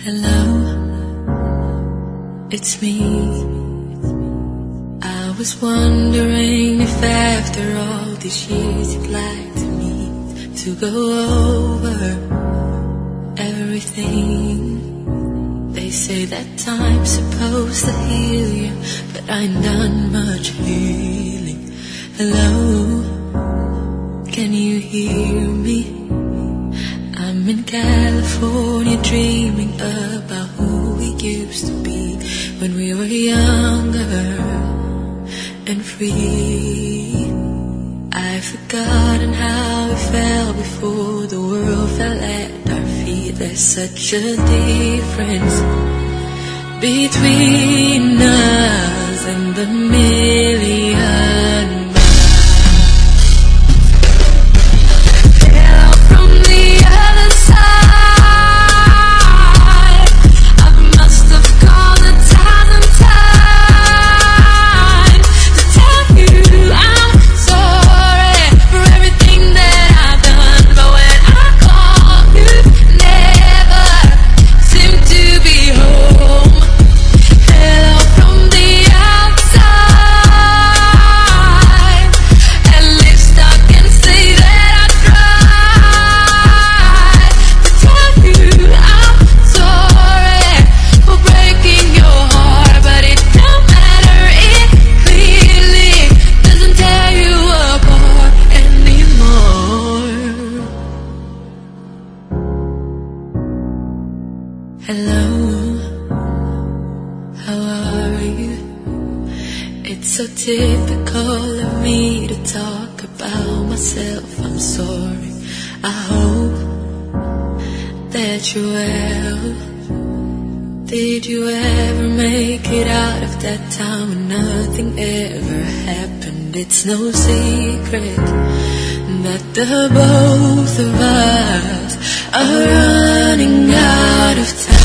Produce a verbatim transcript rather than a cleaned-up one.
Hello, it's me. I was wondering if after all these years you'd like to meet to go over everything. They say that time's supposed to heal you, but I ain't done much healing. Hello, can you hear me? I'm in California dreaming about who we used to be when we were younger and free. I've forgotten how we felt before the world fell at our feet. There's such a difference between us and the million. Hello, how are you? It's so typical of me to talk about myself. I'm sorry. I hope that you're well. Did you ever make it out of that time when nothing ever happened? It's no secret that the both of us are running out of time.